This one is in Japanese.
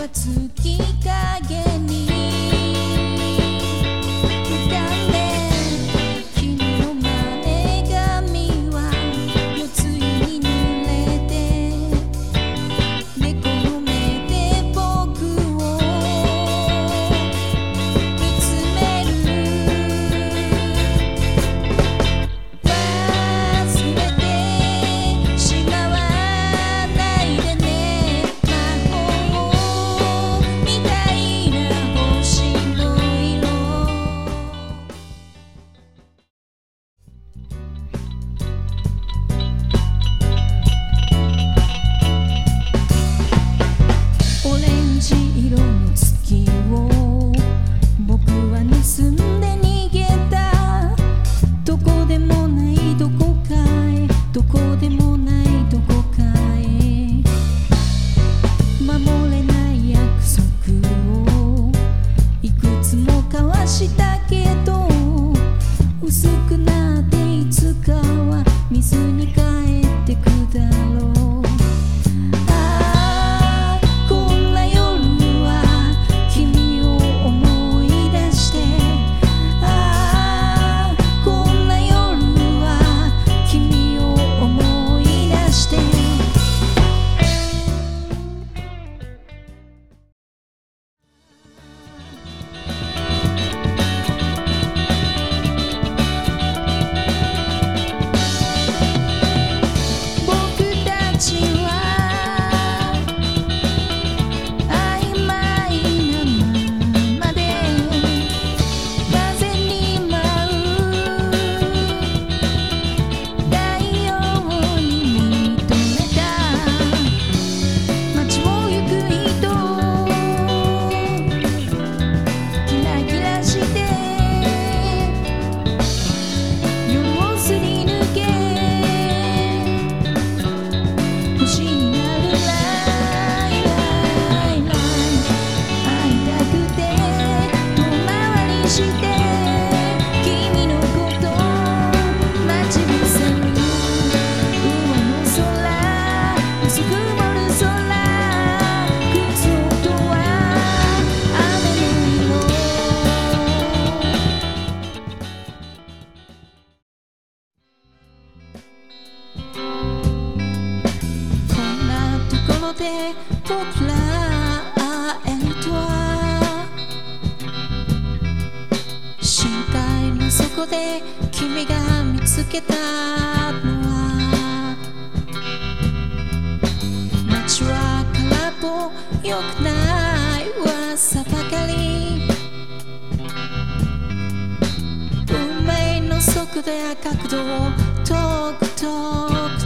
は月影に浮かんで君の前髪は夜露に濡れて猫の目で僕を見つめる忘れてしまわないでね魔法みたいな星の色オレンジ色の月を僕は盗んで逃げたどこでもないどこかへどこでもないどこかへ守れない約束をいくつも交わしたけど薄くなっていつかは水に帰ってくだろうああこんな夜は君を思い出してああこんな夜は君を思い出して僕たちは曖昧なままで風に舞う太陽に見とれた街を行く人キラキラして夜をすり抜け星になるライライライ会いたくて遠回りして君のこと待ち伏せる上の空薄く曇る空靴音は雨の色こんなところで僕ら会えるとは深海の底で君が見つけたのは街は空っぽよくない噂ばかり運命の速度や角度を遠く遠く